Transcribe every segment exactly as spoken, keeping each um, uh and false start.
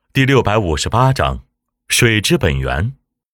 第六百五十八章水之本源。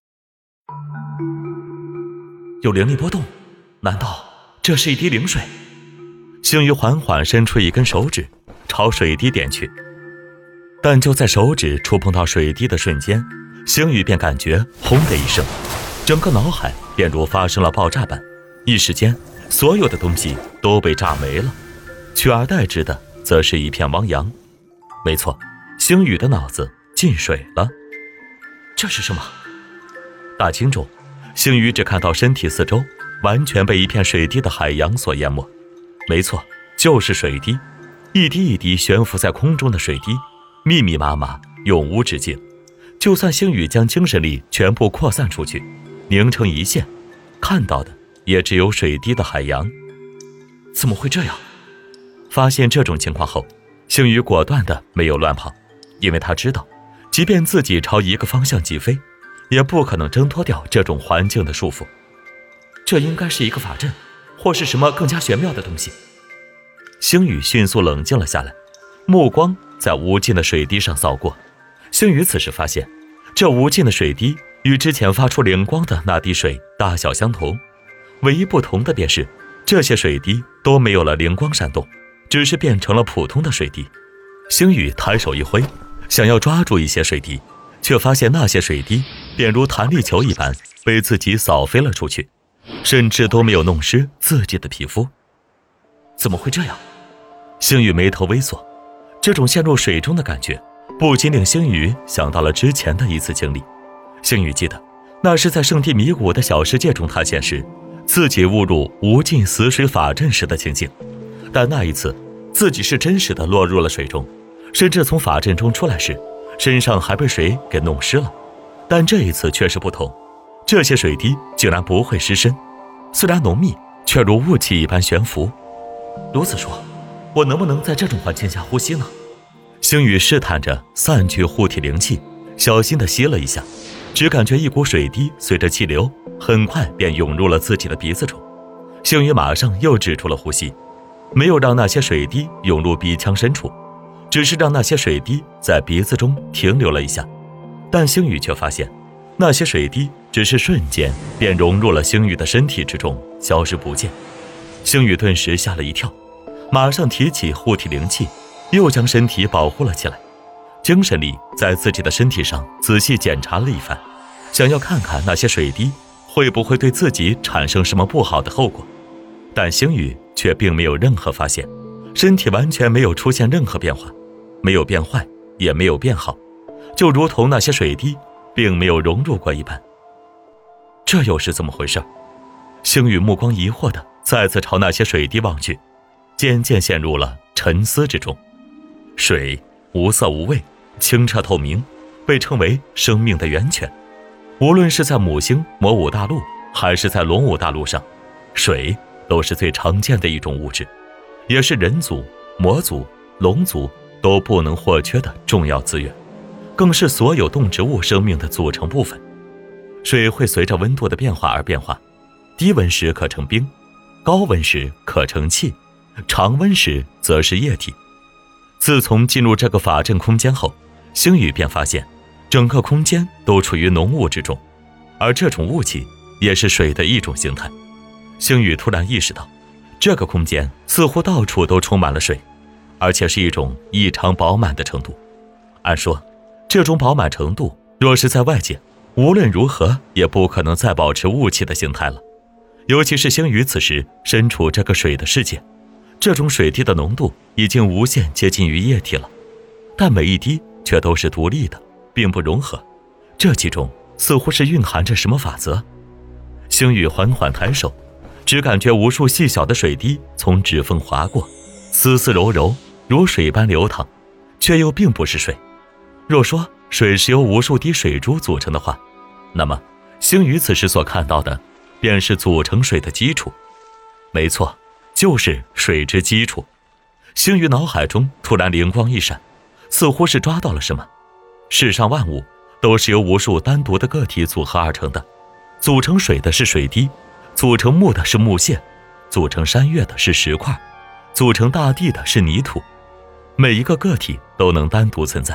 有灵力波动，难道这是一滴灵水？星宇缓缓伸出一根手指朝水滴点去，但就在手指触碰到水滴的瞬间，星宇便感觉轰的一声，整个脑海便如发生了爆炸般，一时间所有的东西都被炸没了，取而代之的则是一片汪洋。没错，星宇的脑子进水了。这是什么？大惊中，星宇只看到身体四周完全被一片水滴的海洋所淹没。没错，就是水滴，一滴一滴悬浮在空中的水滴，密密麻麻，永无止境。就算星宇将精神力全部扩散出去，凝成一线，看到的也只有水滴的海洋。怎么会这样？发现这种情况后，星宇果断的没有乱跑，因为他知道即便自己朝一个方向疾飞，也不可能挣脱掉这种环境的束缚。这应该是一个法阵，或是什么更加玄妙的东西。星宇迅速冷静了下来，目光在无尽的水滴上扫过。星宇此时发现，这无尽的水滴与之前发出灵光的那滴水大小相同，唯一不同的便是这些水滴都没有了灵光闪动，只是变成了普通的水滴。星宇抬手一挥，想要抓住一些水滴，却发现那些水滴便如弹力球一般被自己扫飞了出去，甚至都没有弄湿自己的皮肤。怎么会这样？星宇眉头微锁，这种陷入水中的感觉不禁令星宇想到了之前的一次经历。星宇记得那是在圣地迷谷的小世界中探险时，自己误入无尽死水法阵时的情景。但那一次自己是真实的落入了水中，甚至从法阵中出来时身上还被水给弄湿了。但这一次却是不同，这些水滴竟然不会湿身，虽然浓密，却如雾气一般悬浮。如此说，我能不能在这种环境下呼吸呢？星宇试探着散去护体灵气，小心地吸了一下，只感觉一股水滴随着气流很快便涌入了自己的鼻子中。星宇马上又止住了呼吸，没有让那些水滴涌入鼻腔深处，只是让那些水滴在鼻子中停留了一下。但星宇却发现，那些水滴只是瞬间便融入了星宇的身体之中，消失不见。星宇顿时吓了一跳，马上提起护体灵气，又将身体保护了起来。精神力在自己的身体上仔细检查了一番，想要看看那些水滴会不会对自己产生什么不好的后果。但星宇却并没有任何发现，身体完全没有出现任何变化，没有变坏，也没有变好，就如同那些水滴并没有融入过一般。这又是怎么回事？星宇目光疑惑地再次朝那些水滴望去，渐渐陷入了沉思之中。水无色无味，清澈透明，被称为生命的源泉。无论是在母星魔武大陆，还是在龙武大陆上，水都是最常见的一种物质，也是人族、魔族、龙族都不能或缺的重要资源，更是所有动植物生命的组成部分。水会随着温度的变化而变化，低温时可成冰，高温时可成气，常温时则是液体。自从进入这个法阵空间后，星宇便发现整个空间都处于浓雾之中，而这种雾气也是水的一种形态。星宇突然意识到，这个空间似乎到处都充满了水，而且是一种异常饱满的程度。按说这种饱满程度若是在外界，无论如何也不可能再保持雾气的形态了。尤其是星宇此时身处这个水的世界，这种水滴的浓度已经无限接近于液体了，但每一滴却都是独立的，并不融合，这其中似乎是蕴含着什么法则。星宇缓缓抬手，只感觉无数细小的水滴从指缝划过，丝丝柔柔，如水般流淌，却又并不是水。若说水是由无数滴水珠组成的话，那么星宇此时所看到的便是组成水的基础。没错，就是水之基础。星宇脑海中突然灵光一闪，似乎是抓到了什么。世上万物都是由无数单独的个体组合而成的，组成水的是水滴，组成木的是木屑，组成山岳的是石块，组成大地的是泥土。每一个个体都能单独存在，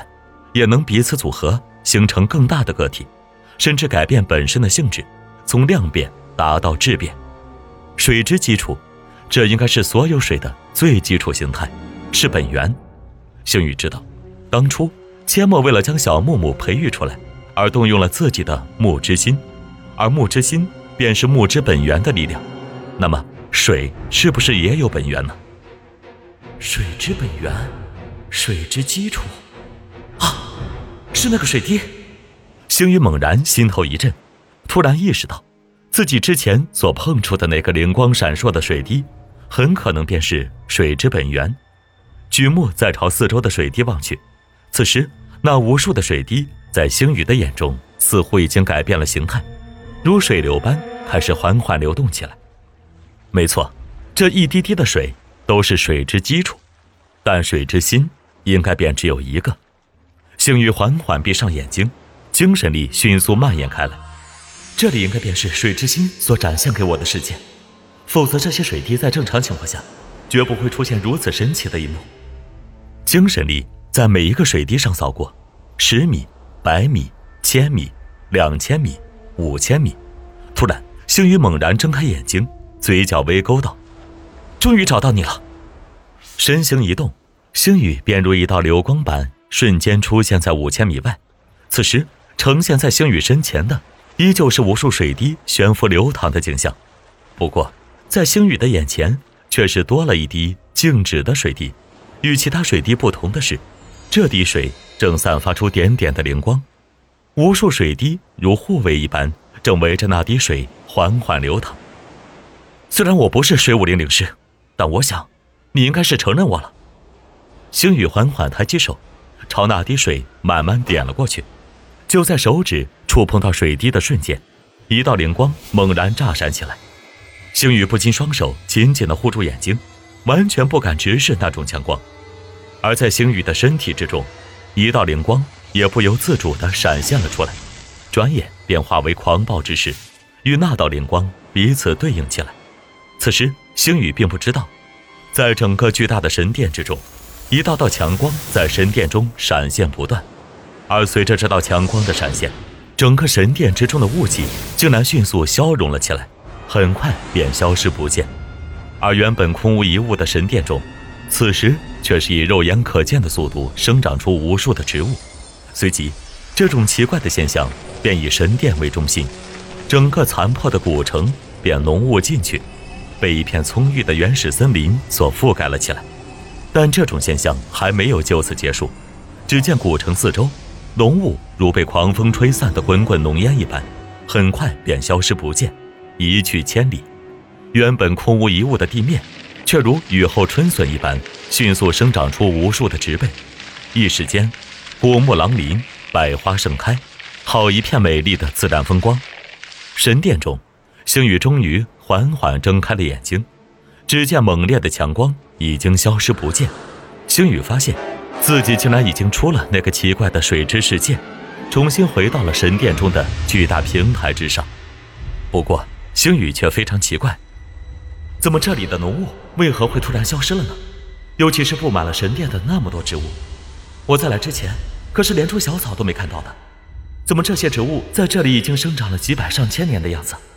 也能彼此组合，形成更大的个体，甚至改变本身的性质，从量变达到质变。水之基础，这应该是所有水的最基础形态，是本源。星宇知道，当初阡陌为了将小木木培育出来，而动用了自己的木之心，而木之心便是木之本源的力量。那么水是不是也有本源呢？水之本源，水之基础啊，是那个水滴。星宇猛然心头一震，突然意识到自己之前所碰触的那个灵光闪烁的水滴，很可能便是水之本源。举目再朝四周的水滴望去，此时那无数的水滴在星宇的眼中似乎已经改变了形态，如水流般开始缓缓流动起来。没错，这一滴滴的水都是水之基础，但水之心应该便只有一个。星宇缓缓闭上眼睛，精神力迅速蔓延开来。这里应该便是水之心所展现给我的世界，否则这些水滴在正常情况下绝不会出现如此神奇的一幕。精神力在每一个水滴上扫过，十米、百米、千米、两千米、五千米。突然，星宇猛然睁开眼睛，嘴角微勾道：“终于找到你了！”身形一动，星宇便如一道流光般瞬间出现在五千米外。此时呈现在星宇身前的依旧是无数水滴悬浮流淌的景象，不过在星宇的眼前却是多了一滴静止的水滴。与其他水滴不同的是，这滴水正散发出点点的灵光，无数水滴如护卫一般正围着那滴水缓缓流淌。虽然我不是水武灵灵师，但我想你应该是承认我了。星宇缓缓抬起手，朝那滴水慢慢点了过去。就在手指触碰到水滴的瞬间，一道灵光猛然炸闪起来。星宇不禁双手紧紧地护住眼睛，完全不敢直视那种强光。而在星宇的身体之中，一道灵光也不由自主地闪现了出来，转眼便化为狂暴之势，与那道灵光彼此对应起来。此时星宇并不知道，在整个巨大的神殿之中，一道道强光在神殿中闪现不断，而随着这道强光的闪现，整个神殿之中的雾气竟然迅速消融了起来，很快便消失不见。而原本空无一物的神殿中，此时却是以肉眼可见的速度生长出无数的植物。随即这种奇怪的现象便以神殿为中心，整个残破的古城便浓雾进去，被一片葱郁的原始森林所覆盖了起来。但这种现象还没有就此结束，只见古城四周浓雾如被狂风吹散的滚滚浓烟一般，很快便消失不见，一去千里。原本空无一物的地面却如雨后春笋一般迅速生长出无数的植被，一时间古木狼林，百花盛开，好一片美丽的自然风光。神殿中，星宇终于缓缓睁开了眼睛，只见猛烈的强光已经消失不见。星宇发现自己竟然已经出了那个奇怪的水之世界，重新回到了神殿中的巨大平台之上。不过星宇却非常奇怪，怎么这里的浓雾为何会突然消失了呢？尤其是布满了神殿的那么多植物，我在来之前可是连株小草都没看到的，怎么这些植物在这里已经生长了几百上千年的样子？